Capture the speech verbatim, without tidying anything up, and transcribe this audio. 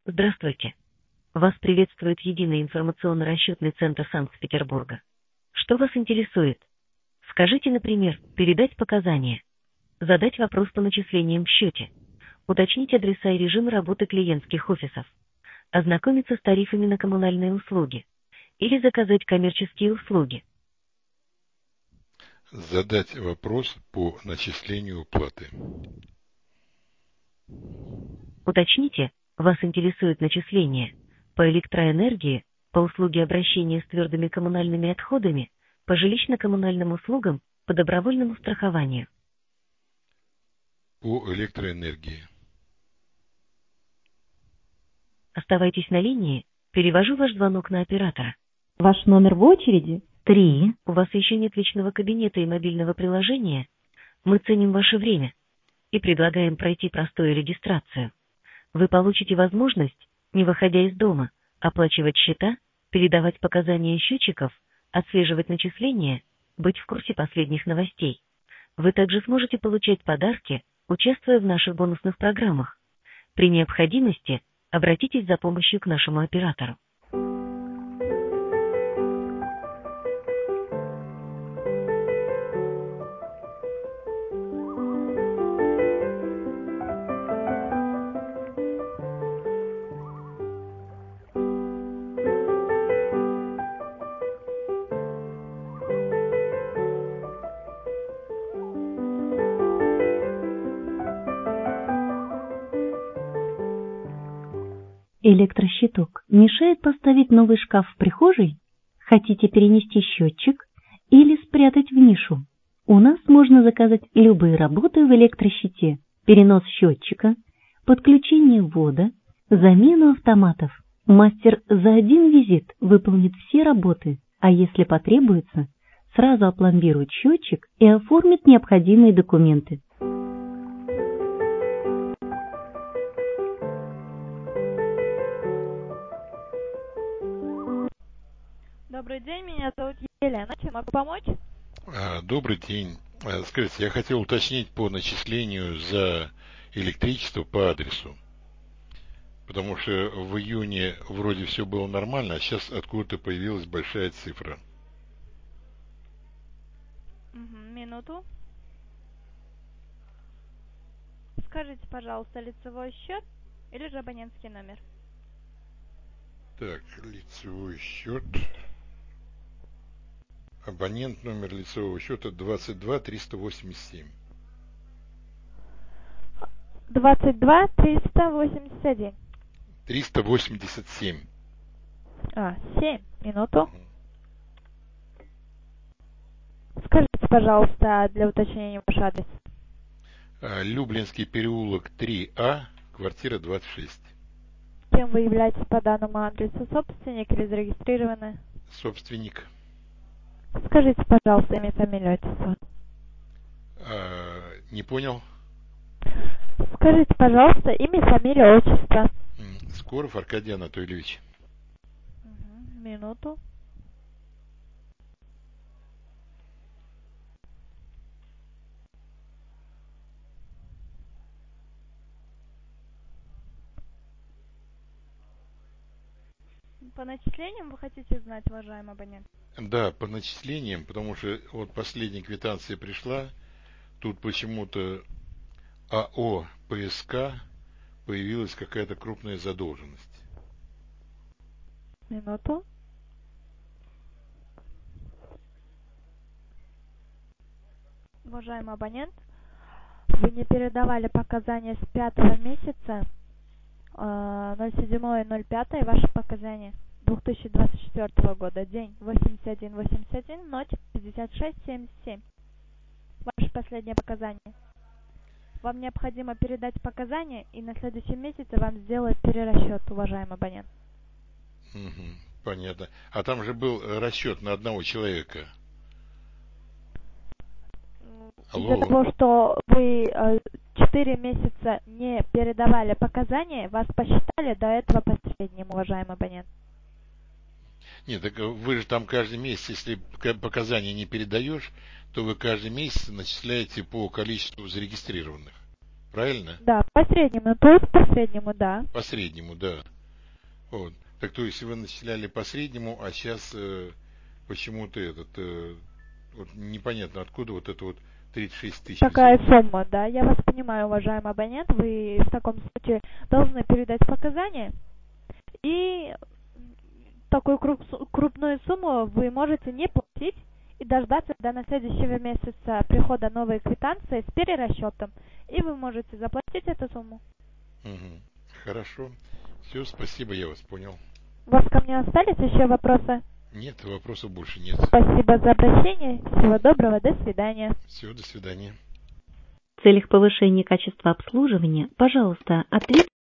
Здравствуйте. Вас приветствует Единый информационно-расчетный центр Санкт-Петербурга. Что вас интересует? Скажите, например, передать показания, задать вопрос по начислениям в счете, уточнить адреса и режимы работы клиентских офисов, ознакомиться с тарифами на коммунальные услуги или заказать коммерческие услуги. Задать вопрос по начислению платы. Уточните, вас интересует начисление по электроэнергии, по услуге обращения с твердыми коммунальными отходами, по жилищно-коммунальным услугам, по добровольному страхованию. По электроэнергии. Оставайтесь на линии, перевожу ваш звонок на оператора. Ваш номер в очереди три. У вас еще нет личного кабинета и мобильного приложения? Мы ценим ваше время и предлагаем пройти простую регистрацию. Вы получите возможность, не выходя из дома, оплачивать счета, передавать показания счетчиков, отслеживать начисления, быть в курсе последних новостей. Вы также сможете получать подарки, участвуя в наших бонусных программах. При необходимости обратитесь за помощью к нашему оператору. Электрощиток мешает поставить новый шкаф в прихожей? Хотите перенести счетчик или спрятать в нишу? У нас можно заказать любые работы в электрощите: перенос счетчика, подключение ввода, замену автоматов. Мастер за один визит выполнит все работы, а если потребуется, сразу опломбирует счетчик и оформит необходимые документы. Добрый день, меня зовут Елена. Чем могу помочь? Добрый день. Скажите, я хотел уточнить по начислению за электричество по адресу. Потому что в июне вроде все было нормально, а сейчас откуда-то появилась большая цифра. Угу, минуту. Скажите, пожалуйста, лицевой счет или же абонентский номер? Так, лицевой счет. Абонент номер лицевого счета двадцать два триста восемьдесят семь. двадцать два триста восемьдесят один. триста восемьдесят семь. А, семь. Минуту. Скажите, пожалуйста, для уточнения ваш адрес. Люблинский переулок три А, квартира двадцать шесть. Кем вы являетесь по данному адресу? Собственник или зарегистрированный? Собственник. Скажите, пожалуйста, имя, фамилию, отчество. А, не понял. Скажите, пожалуйста, имя, фамилия, отчество. Скоров Аркадий Анатольевич. Угу, минуту. По начислениям вы хотите знать, уважаемый абонент? Да, по начислениям, потому что вот последняя квитанция пришла, тут почему-то АО ПСК появилась какая-то крупная задолженность. Минуту. Уважаемый абонент, вы не передавали показания с пятого месяца, ноль седьмое ноль пятое, ваши показания две тысячи двадцать четвёртого года, день восемьдесят один восемьдесят один, ночь пятьдесят шесть семьдесят семь. Ваши последние показания. Вам необходимо передать показания, и на следующем месяце вам сделают перерасчет, уважаемый абонент. Угу, понятно. А там же был расчет на одного человека. Из-за того, что вы четыре месяца не передавали показания, вас посчитали до этого последним, уважаемый абонент. Нет, так вы же там каждый месяц, если показания не передаешь, то вы каждый месяц начисляете по количеству зарегистрированных. Правильно? Да, по среднему, то есть по среднему, да. По среднему, да. Вот. Так то есть вы начисляли по среднему, а сейчас э, почему-то этот э, вот непонятно откуда вот это вот тридцать шесть тысяч Такая взялось. сумма, да. Я вас понимаю, уважаемый абонент. Вы в таком случае должны передать показания. И такую круп, крупную сумму вы можете не платить и дождаться до на следующего месяца прихода новой квитанции с перерасчетом. И вы можете заплатить эту сумму. Угу. Хорошо. Все, спасибо, я вас понял. У вас ко мне остались еще вопросы? Нет, вопросов больше нет. Спасибо за обращение. Всего доброго. До свидания. Все, до свидания. В целях повышения качества обслуживания, пожалуйста, ответьте